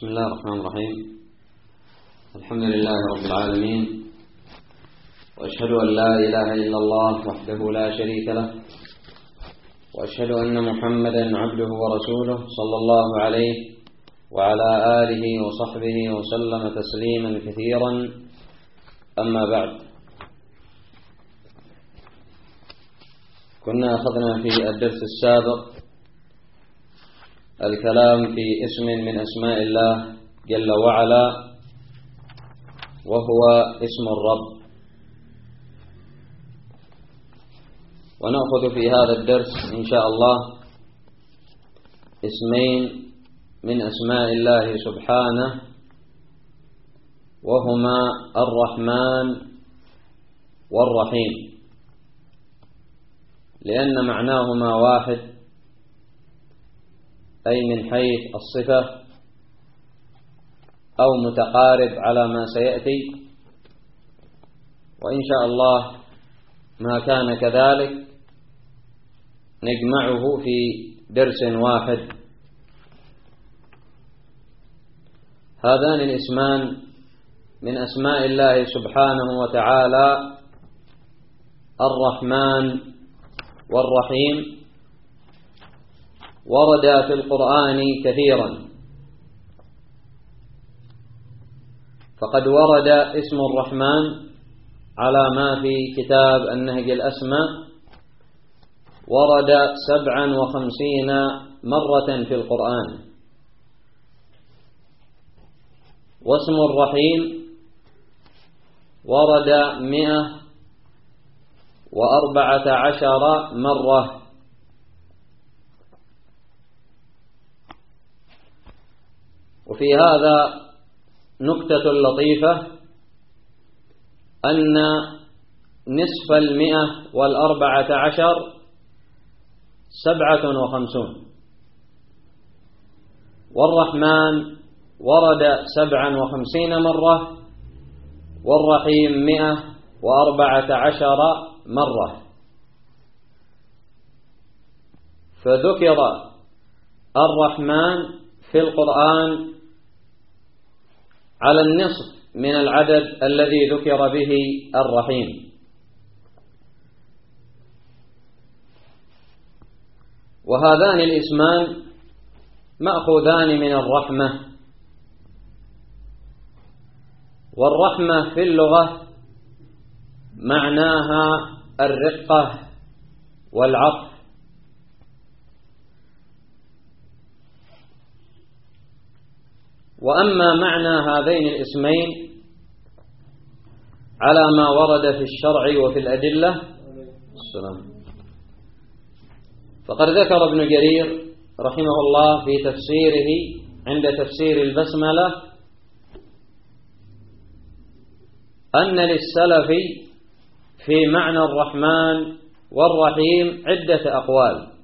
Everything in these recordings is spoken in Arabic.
بسم الله الرحمن الرحيم. الحمد لله رب العالمين، وأشهد أن لا إله إلا الله وحده لا شريك له، وأشهد أن محمدا عبده ورسوله صلى الله عليه وعلى آله وصحبه وسلم تسليما كثيرا. أما بعد، كنا أخذنا في الدرس السابق الكلام في اسم من أسماء الله جل وعلا، وهو اسم الرب. ونأخذ في هذا الدرس إن شاء الله اسمين من أسماء الله سبحانه، وهما الرحمن والرحيم، لأن معناهما واحد، أي من حيث الصفة أو متقارب على ما سيأتي. وإن شاء الله ما كان كذلك نجمعه في درس واحد. هذان الاسمان من أسماء الله سبحانه وتعالى، الرحمن والرحيم، ورد في القرآن كثيرا. فقد ورد اسم الرحمن على ما في كتاب النهج الأسماء، ورد 57 مرة في القرآن. واسم الرحيم ورد 114 مرة. وفي هذا نكتة لطيفة، أن نصف 114 57، والرحمن ورد 57 مرة، والرحيم 114 مرة. فذكر الرحمن في القرآن على النصف من العدد الذي ذكر به الرحيم. وهذان الاسمان مأخوذان من الرحمة. والرحمة في اللغة معناها الرقة والعطف. وأما معنى هذين الاسمين على ما ورد في الشرع وفي الأدلة فقد ذكر ابن جرير رحمه الله في تفسيره عند تفسير البسملة أن للسلف في معنى الرحمن والرحيم عدة أقوال.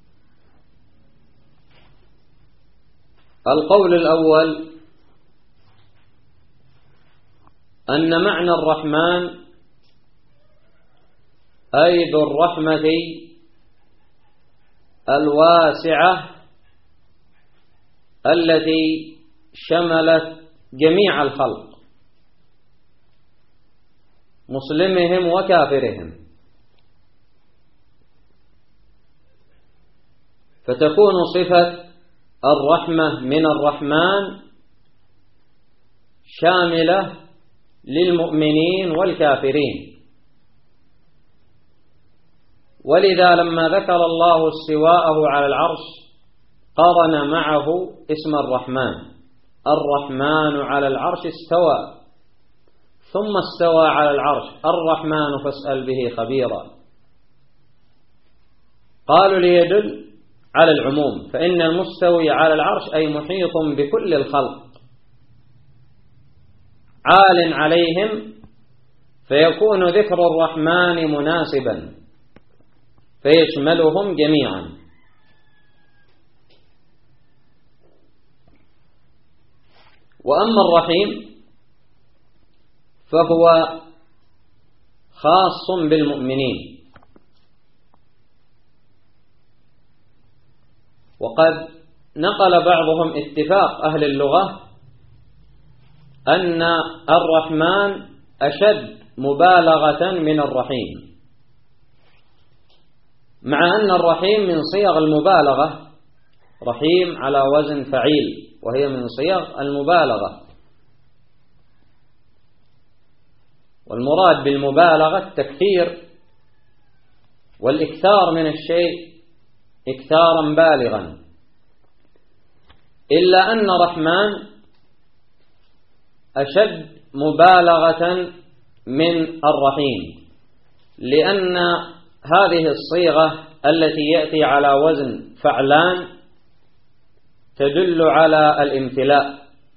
القول الأول أن معنى الرحمن أي ذو الرحمة الواسعة التي شملت جميع الخلق، مسلمهم وكافرهم. فتكون صفة الرحمة من الرحمن شاملة للمؤمنين والكافرين. ولذا لما ذكر الله استواءه على العرش قرن معه اسم الرحمن. الرحمن على العرش استوى، ثم استوى على العرش. الرحمن فاسأل به خبيرا. قالوا ليدل على العموم، فإن المستوي على العرش أي محيط بكل الخلق، عال عليهم، فيكون ذكر الرحمن مناسبا فيشملهم جميعا. وأما الرحيم فهو خاص بالمؤمنين. وقد نقل بعضهم اتفاق أهل اللغة أن الرحمن أشد مبالغة من الرحيم، مع أن الرحيم من صيغ المبالغة، رحيم على وزن فعيل وهي من صيغ المبالغة، والمراد بالمبالغة التكثير والإكثار من الشيء إكثارا بالغا، إلا أن رحمن أشد مبالغة من الرحيم، لأن هذه الصيغة التي يأتي على وزن فعلان تدل على الامتلاء.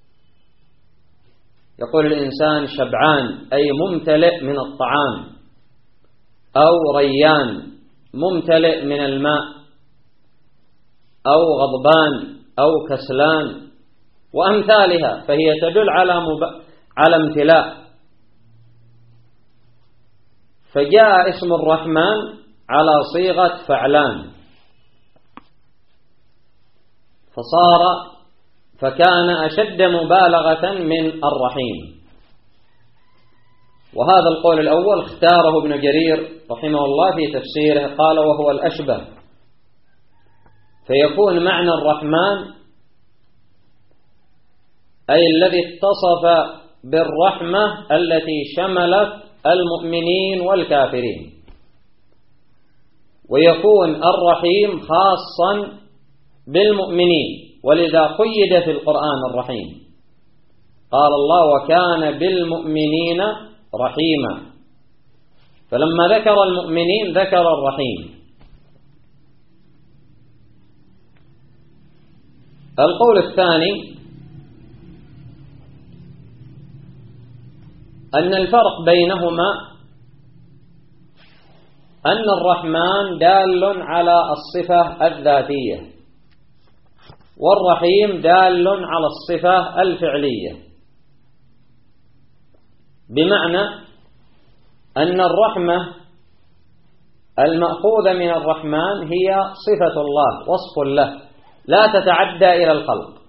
يقول الإنسان شبعان أي ممتلئ من الطعام، أو ريان ممتلئ من الماء، أو غضبان أو كسلان وأمثالها، فهي تدل على امتلاء. فجاء اسم الرحمن على صيغة فعلان، فكان أشد مبالغة من الرحيم. وهذا القول الأول اختاره ابن جرير رحمه الله في تفسيره، قال وهو الأشبه، فيكون معنى الرحمن أي الذي اتصف بالرحمة التي شملت المؤمنين والكافرين، ويكون الرحيم خاصا بالمؤمنين، ولذا قيد في القرآن الرحيم، قال الله وكان بالمؤمنين رحيما، فلما ذكر المؤمنين ذكر الرحيم. القول الثاني أن الفرق بينهما أن الرحمن دال على الصفة الذاتية، والرحيم دال على الصفة الفعلية، بمعنى أن الرحمة المأخوذة من الرحمن هي صفة الله، وصف له، لا تتعدى إلى الخلق.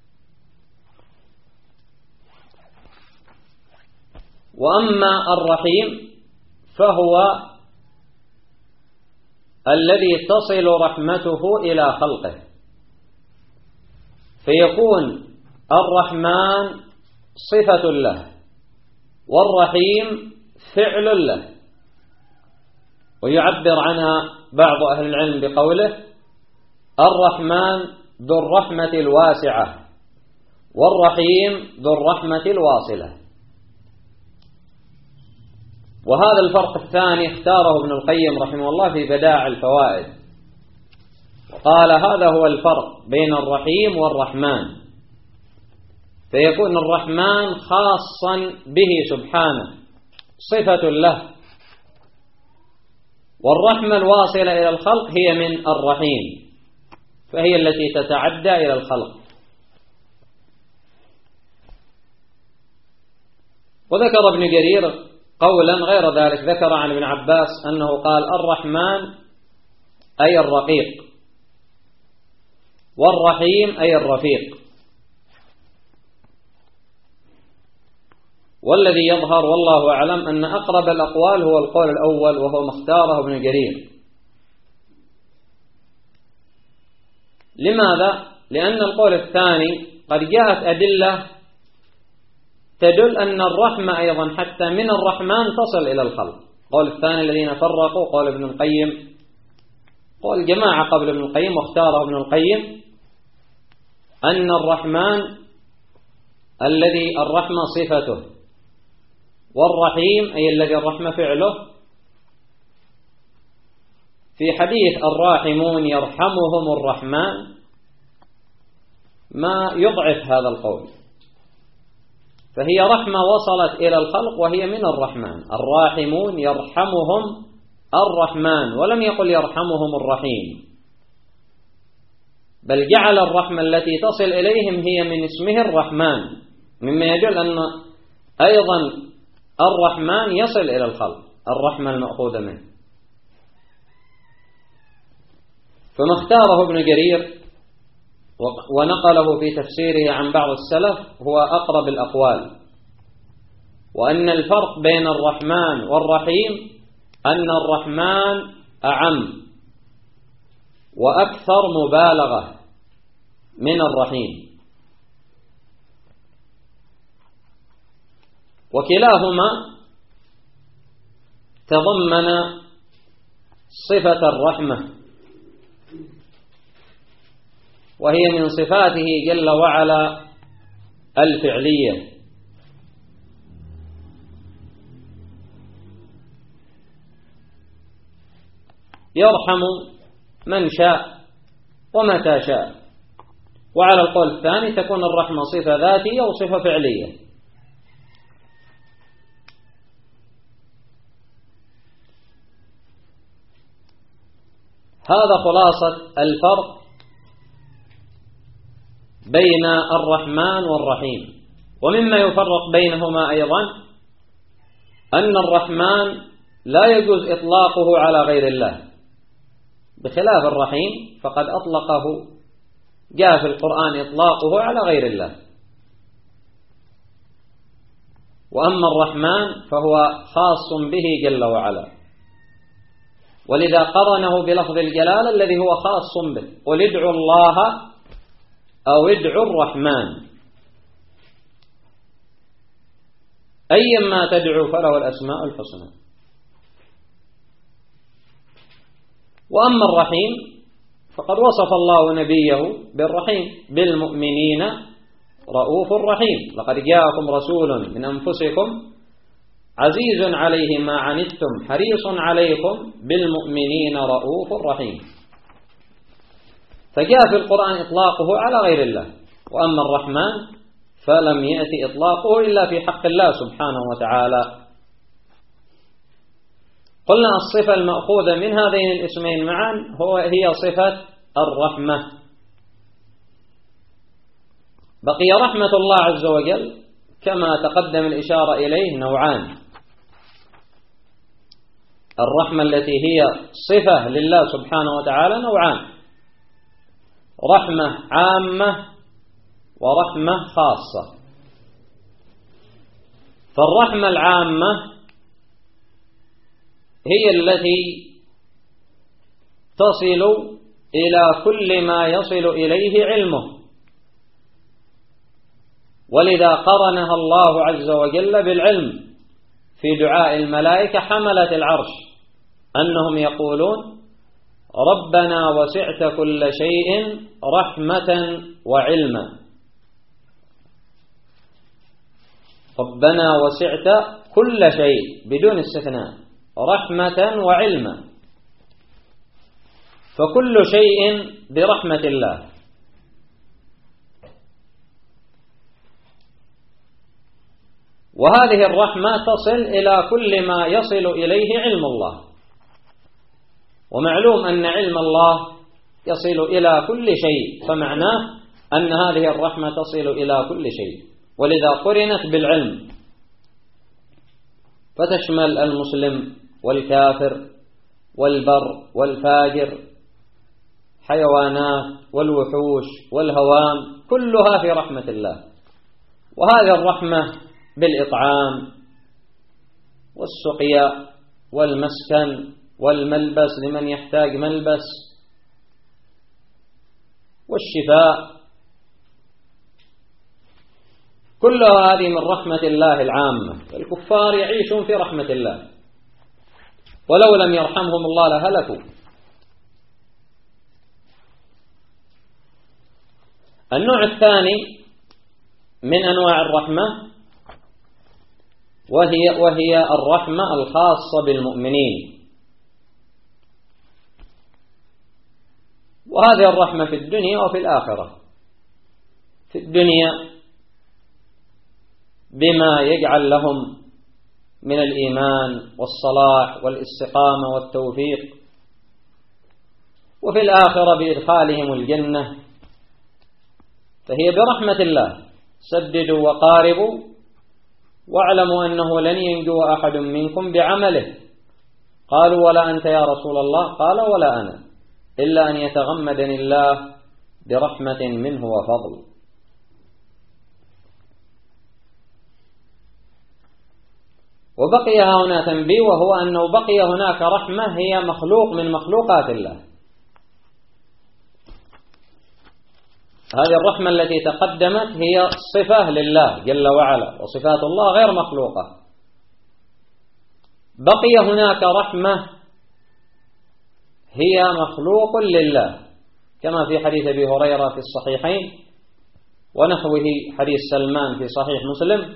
وأما الرحيم فهو الذي تصل رحمته إلى خلقه، فيكون الرحمن صفة له والرحيم فعل له. ويعبر عنها بعض أهل العلم بقوله الرحمن ذو الرحمة الواسعة والرحيم ذو الرحمة الواصلة. وهذا الفرق الثاني اختاره ابن القيم رحمه الله في بدائع الفوائد، وقال هذا هو الفرق بين الرحيم والرحمن، فيكون الرحمن خاصا به سبحانه صفة له، والرحمة الواصلة إلى الخلق هي من الرحيم، فهي التي تتعدى إلى الخلق. وذكر ابن جرير قولا غير ذلك، ذكر عن ابن عباس أنه قال الرحمن أي الرقيق، والرحيم أي الرفيق. والذي يظهر والله أعلم أن أقرب الأقوال هو القول الأول، وهو ما اختاره ابن جرير. لماذا؟ لأن القول الثاني قد جاءت أدلة تدل أن الرحمة أيضا حتى من الرحمن تصل إلى الخلق. قول الثاني الذين فرقوا قول ابن القيم، قول جماعة قبل ابن القيم واختاره ابن القيم، أن الرحمن الذي الرحمة صفته، والرحيم أي الذي الرحمة فعله. في حديث الراحمون يرحمهم الرحمن ما يضعف هذا القول، فهي رحمة وصلت إلى الخلق وهي من الرحمن. الراحمون يرحمهم الرحمن، ولم يقل يرحمهم الرحيم، بل جعل الرحمة التي تصل إليهم هي من اسمه الرحمن، مما يدل أن أيضا الرحمن يصل إلى الخلق، الرحمة المأخوذة منه. فما اختاره ابن جرير ونقله في تفسيره عن بعض السلف هو أقرب الأقوال، وأن الفرق بين الرحمن والرحيم أن الرحمن أعم وأكثر مبالغة من الرحيم، وكلاهما تضمن صفة الرحمة، وهي من صفاته جل وعلا الفعلية. يرحم من شاء ومتى شاء. وعلى القول الثاني تكون الرحمة صفة ذاتية وصفة فعلية. هذا خلاصة الفرق بين الرحمن والرحيم. ومما يفرق بينهما أيضا أن الرحمن لا يجوز إطلاقه على غير الله، بخلاف الرحيم فقد أطلقه، جاء في القرآن إطلاقه على غير الله. وأما الرحمن فهو خاص به جل وعلا، ولذا قرنه بلفظ الجلالة الذي هو خاص به: قل ادعوا الله أو ادعوا الرحمن أيما تدعوا فله الأسماء الحسنى. وأما الرحيم فقد وصف الله نبيه بالرحيم: بالمؤمنين رؤوف رحيم، لقد جاءكم رسول من أنفسكم عزيز عليه ما عنتم حريص عليكم بالمؤمنين رؤوف رحيم. فجاء في القرآن إطلاقه على غير الله. وأما الرحمن فلم يأتي إطلاقه إلا في حق الله سبحانه وتعالى. قلنا الصفة المأخوذة من هذين الاسمين معا هي صفة الرحمة. بقي رحمة الله عز وجل كما تقدم الإشارة إليه نوعان: الرحمة التي هي صفة لله سبحانه وتعالى نوعان: رحمة عامة ورحمة خاصة. فالرحمة العامة هي التي تصل إلى كل ما يصل إليه علمه، ولذا قرنها الله عز وجل بالعلم في دعاء الملائكة حملة العرش، أنهم يقولون: ربنا وسعت كل شيء رحمة وعلما. ربنا وسعت كل شيء بدون استثناء رحمة وعلما، فكل شيء برحمة الله. وهذه الرحمة تصل إلى كل ما يصل إليه علم الله، ومعلوم أن علم الله يصل إلى كل شيء، فمعناه أن هذه الرحمة تصل إلى كل شيء، ولذا قرنت بالعلم، فتشمل المسلم والكافر والبر والفاجر، حيوانات والوحوش والهوام، كلها في رحمة الله. وهذه الرحمة بالإطعام والسقيا والمسكن والملبس لمن يحتاج ملبس والشفاء، كلها هذه من رحمة الله العامة. الكفار يعيشون في رحمة الله، ولو لم يرحمهم الله لهلكوا. النوع الثاني من أنواع الرحمة وهي الرحمة الخاصة بالمؤمنين. وهذه الرحمة في الدنيا وفي الآخرة. في الدنيا بما يجعل لهم من الإيمان والصلاح والاستقامة والتوفيق، وفي الآخرة بإدخالهم الجنة، فهي برحمة الله. سددوا وقاربوا واعلموا أنه لن ينجو أحد منكم بعمله. قالوا: ولا أنت يا رسول الله؟ قال: ولا أنا، إلا أن يتغمدني الله برحمة منه وفضل. وبقي هنا تنبيه، وهو أنه بقي هناك رحمة هي مخلوق من مخلوقات الله. هذه الرحمة التي تقدمت هي صفة لله جل وعلا، وصفات الله غير مخلوقة. بقي هناك رحمة هي مخلوق لله، كما في حديث أبي هريرة في الصحيحين، ونحوه حديث سلمان في صحيح مسلم،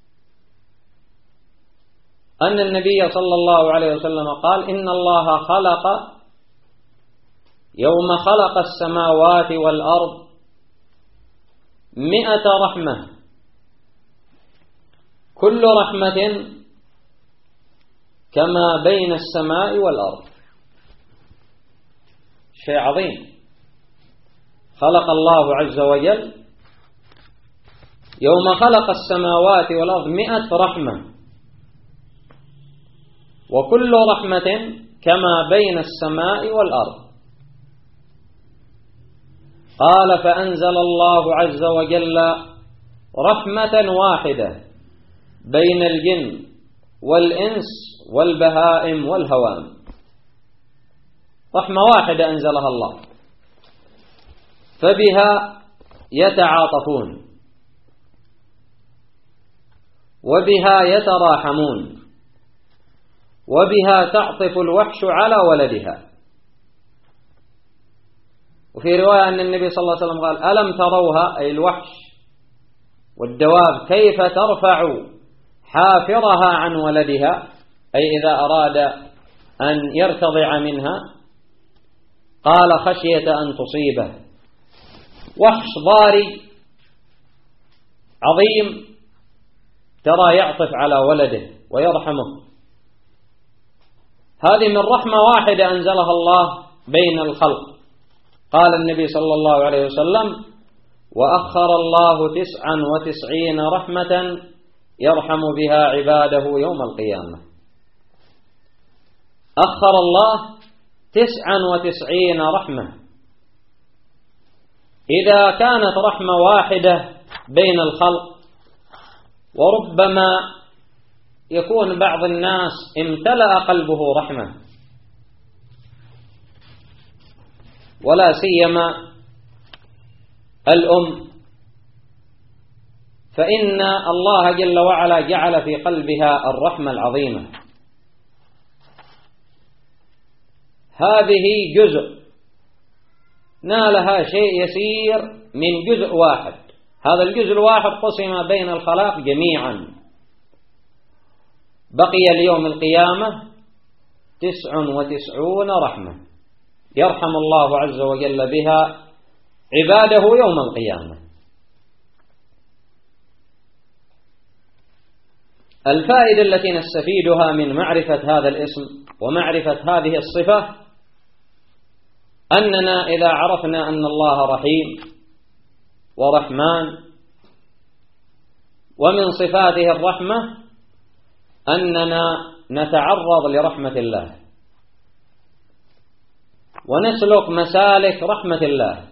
أن النبي صلى الله عليه وسلم قال: إن الله خلق يوم خلق السماوات والأرض 100 رحمة، كل رحمة كما بين السماء والأرض. شيء عظيم. خلق الله عز وجل يوم خلق السماوات والأرض 100 رحمة، وكل رحمة كما بين السماء والأرض. قال: فأنزل الله عز وجل رحمة واحدة بين الجن والإنس والبهائم والهوام. رحمة واحدة أنزلها الله، فبها يتعاطفون، وبها يتراحمون، وبها تعطف الوحش على ولدها. وفي رواية أن النبي صلى الله عليه وسلم قال: ألم تروها، أي الوحش والدواب، كيف ترفع حافرها عن ولدها، أي إذا أراد أن يرتضع منها، قال: خشية أن تصيبه. وحش ضاري عظيم ترى يعطف على ولده ويرحمه. هذه من رحمة واحدة أنزلها الله بين الخلق. قال النبي صلى الله عليه وسلم: وأخر الله 99 رحمة يرحم بها عباده يوم القيامة. أخر الله 99 رحمة. إذا كانت رحمة واحدة بين الخلق، وربما يكون بعض الناس امتلأ قلبه رحمة، ولا سيما الأم، فإن الله جل وعلا جعل في قلبها الرحمة العظيمة. هذه جزء نالها شيء يسير من جزء واحد. هذا الجزء الواحد قسم بين الخلائق جميعا. بقي اليوم القيامة 99 رحمة يرحم الله عز وجل بها عباده يوم القيامة. الفائدة التي نستفيدها من معرفة هذا الاسم ومعرفة هذه الصفة، أننا إذا عرفنا أن الله رحيم ورحمن، ومن صفاته الرحمة، أننا نتعرض لرحمة الله ونسلك مسالك رحمة الله.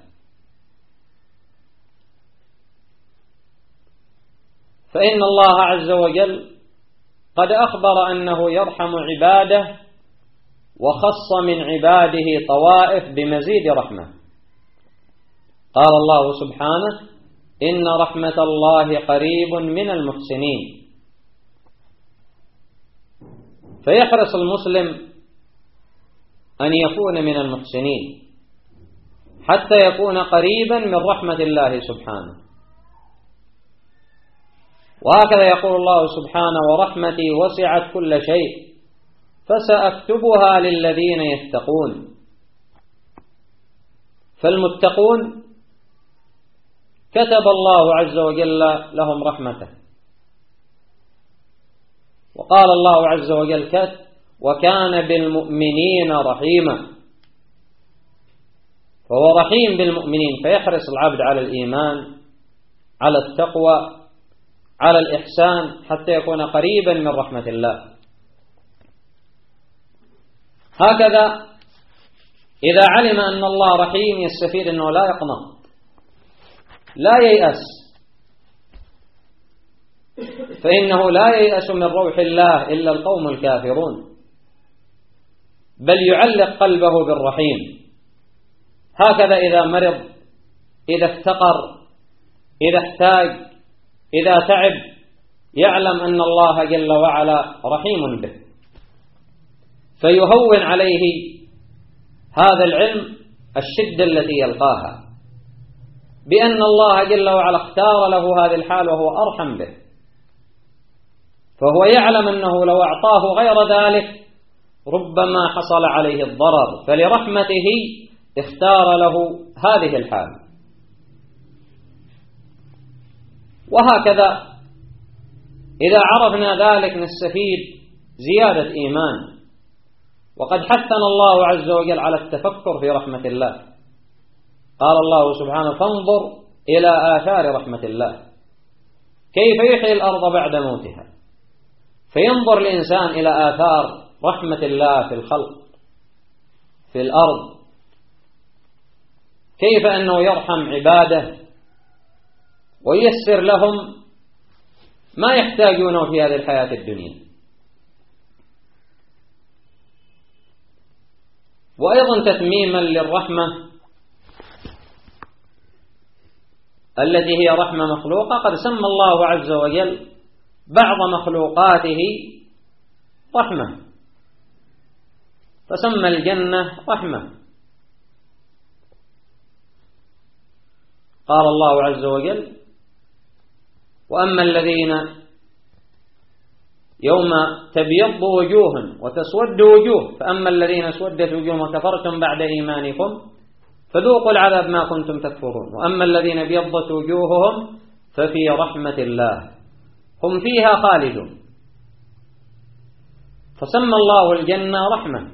فإن الله عز وجل قد أخبر أنه يرحم عباده، وخص من عباده طوائف بمزيد رحمة. قال الله سبحانه: إن رحمة الله قريب من المحسنين. فيحرص المسلم أن يكون من المحسنين حتى يكون قريبا من رحمة الله سبحانه. وهكذا يقول الله سبحانه: ورحمتي وسعت كل شيء فسأكتبها للذين يتقون. فالمتقون كتب الله عز وجل لهم رحمته. وقال الله عز وجل: وكان بالمؤمنين رحيما. فهو رحيم بالمؤمنين، فيحرص العبد على الإيمان، على التقوى، على الإحسان، حتى يكون قريبا من رحمة الله. هكذا إذا علم أن الله رحيم يستفيد أنه لا يقنط لا ييأس، فإنه لا ييأس من روح الله إلا القوم الكافرون، بل يعلق قلبه بالرحيم. هكذا إذا مرض، إذا افتقر، إذا احتاج، إذا تعب، يعلم أن الله جل وعلا رحيم به، فيهون عليه هذا العلم الشدة التي يلقاها، بأن الله جل وعلا اختار له هذه الحال وهو أرحم به، فهو يعلم أنه لو أعطاه غير ذلك ربما حصل عليه الضرر، فلرحمته اختار له هذه الحال. وهكذا إذا عرفنا ذلك نستفيد زيادة إيمان. وقد حثنا الله عز وجل على التفكر في رحمة الله، قال الله سبحانه: فانظر إلى آثار رحمة الله كيف يحيي الأرض بعد موتها. فينظر الإنسان إلى آثار رحمة الله في الخلق، في الأرض، كيف أنه يرحم عباده وييسر لهم ما يحتاجونه في هذه الحياة الدنيا. وأيضا تتميما للرحمة التي هي رحمة مخلوقة، قد سمى الله عز وجل بعض مخلوقاته رحمة، فسمى الجنة رحمة. قال الله عز وجل: وأما الذين يوم تبيض وجوه وتسود وجوه، فأما الذين اسودت وجوههم وكفرتم بعد إيمانكم فذوقوا العذاب ما كنتم تكفرون، وأما الذين ابيضت وجوههم ففي رحمة الله هم فيها خالدون. فسمى الله الجنة رحمة.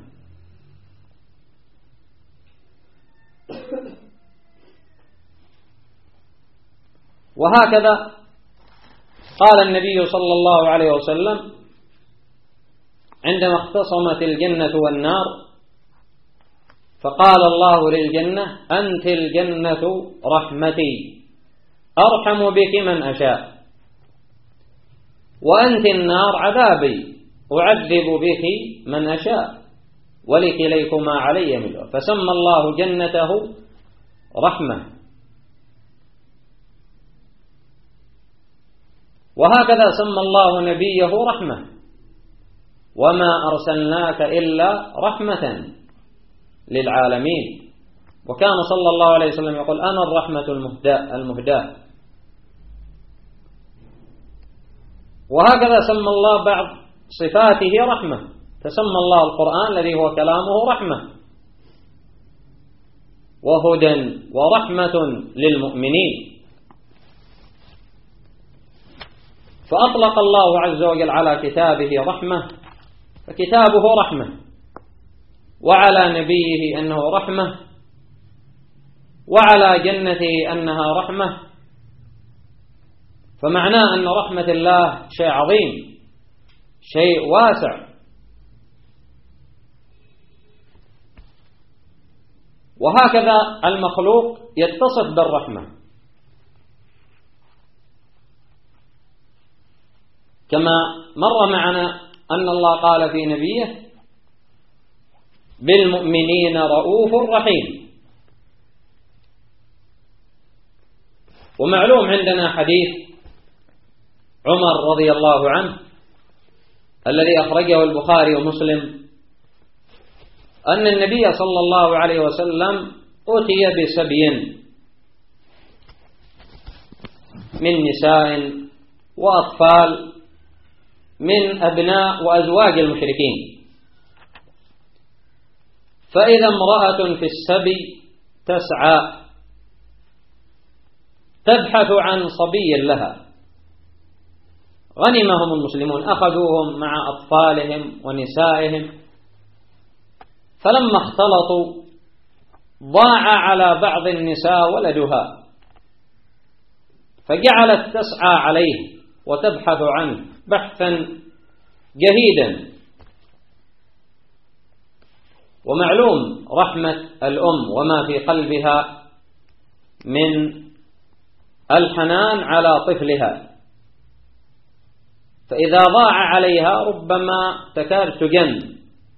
وهكذا قال النبي صلى الله عليه وسلم عندما اختصمت الجنة والنار، فقال الله للجنة: أنت الجنة رحمتي أرحم بك من أشاء، وأنت النار عذابي أعذب بك من أشاء، ولكليكما علي ملء. فسمى الله جنته رحمة. وهكذا سمى الله نبيه رحمة: وما أرسلناك إلا رحمة للعالمين. وكان صلى الله عليه وسلم يقول: أنا الرحمة المهداة. وهكذا سمى الله بعض صفاته رحمة، فسمى الله القرآن الذي هو كلامه رحمة وهدى ورحمة للمؤمنين. فأطلق الله عز وجل على كتابه رحمة، فكتابه رحمة، وعلى نبيه أنه رحمة، وعلى جنته أنها رحمة. فمعناه أن رحمة الله شيء عظيم، شيء واسع. وهكذا المخلوق يتصف بالرحمة، كما مر معنا أن الله قال في نبيه: بالمؤمنين رؤوف رحيم. ومعلوم عندنا حديث عمر رضي الله عنه الذي أخرجه البخاري ومسلم، أن النبي صلى الله عليه وسلم أتي بسبي من نساء وأطفال من أبناء وأزواج المشركين، فإذا امرأة في السبي تسعى تبحث عن صبي لها، غنمهم المسلمون، أخذوهم مع أطفالهم ونسائهم، فلما اختلطوا ضاع على بعض النساء ولدها، فجعلت تسعى عليه وتبحث عنه بحثا جهيدا. ومعلوم رحمة الأم وما في قلبها من الحنان على طفلها، فإذا ضاع عليها ربما تكاد تجن.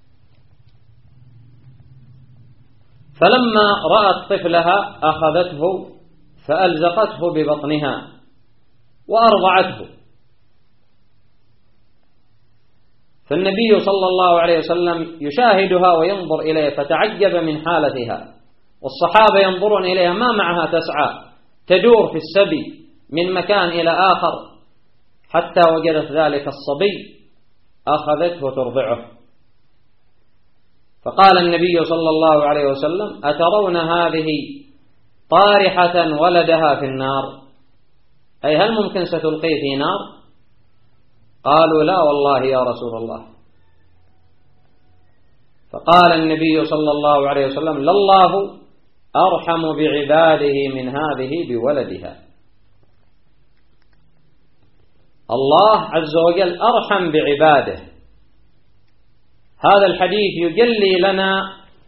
فلما رأت طفلها أخذته فألزقته ببطنها وأرضعته. فالنبي صلى الله عليه وسلم يشاهدها وينظر إليها فتعجب من حالتها، والصحابة ينظرون إليها ما معها تسعى، تدور في السبي من مكان إلى آخر، حتى وجدت ذلك الصبي أخذته ترضعه. فقال النبي صلى الله عليه وسلم: أترون هذه طارحة ولدها في النار؟ أي هل ممكن ستلقيه في نار؟ قالوا: لا والله يا رسول الله. فقال النبي صلى الله عليه وسلم: لله أرحم بعباده من هذه بولدها. الله عز وجل أرحم بعباده. هذا الحديث يجلي لنا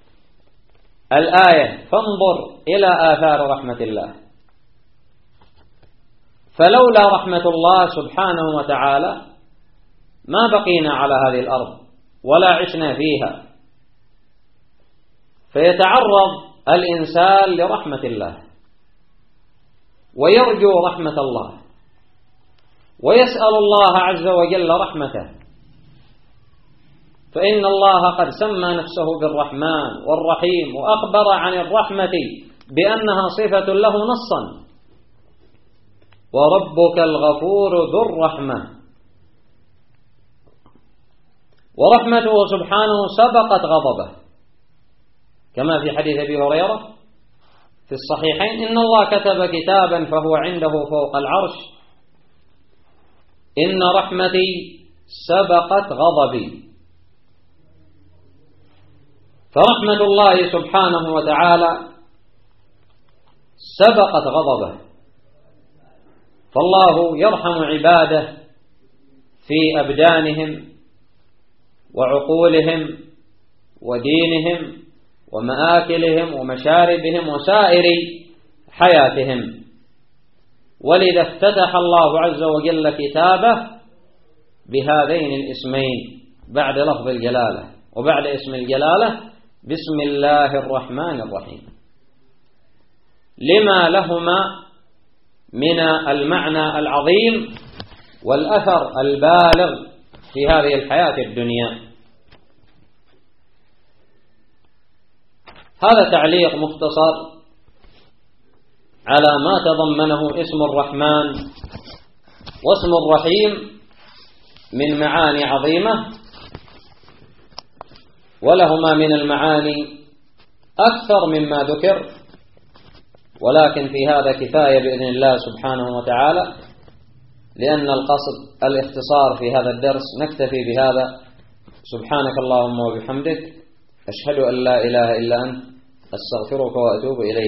الآية: فانظر إلى آثار رحمة الله. فلولا رحمة الله سبحانه وتعالى ما بقينا على هذه الأرض ولا عشنا فيها. فيتعرض الإنسان لرحمة الله ويرجو رحمة الله ويسأل الله عز وجل رحمته، فإن الله قد سمى نفسه بالرحمن والرحيم، وأخبر عن الرحمة بأنها صفة له نصا: وربك الغفور ذو الرحمة. ورحمته سبحانه سبقت غضبه، كما في حديث أبي هريرة في الصحيحين: إن الله كتب كتابا فهو عنده فوق العرش، إن رحمتي سبقت غضبي. فرحمة الله سبحانه وتعالى سبقت غضبه، فالله يرحم عباده في أبدانهم وعقولهم ودينهم ومآكلهم ومشاربهم وسائر حياتهم. ولذا افتتح الله عز وجل كتابه بهذين الاسمين بعد لفظ الجلالة، وبعد اسم الجلالة بسم الله الرحمن الرحيم، لما لهما من المعنى العظيم والأثر البالغ في هذه الحياة الدنيا. هذا تعليق مختصر على ما تضمنه اسم الرحمن واسم الرحيم من معاني عظيمة، ولهما من المعاني أكثر مما ذكر، ولكن في هذا كفاية بإذن الله سبحانه وتعالى، لأن القصد الاختصار في هذا الدرس. نكتفي بهذا. سبحانك اللهم وبحمدك، أشهد أن لا إله إلا أنت، أستغفرك وأتوب إليك.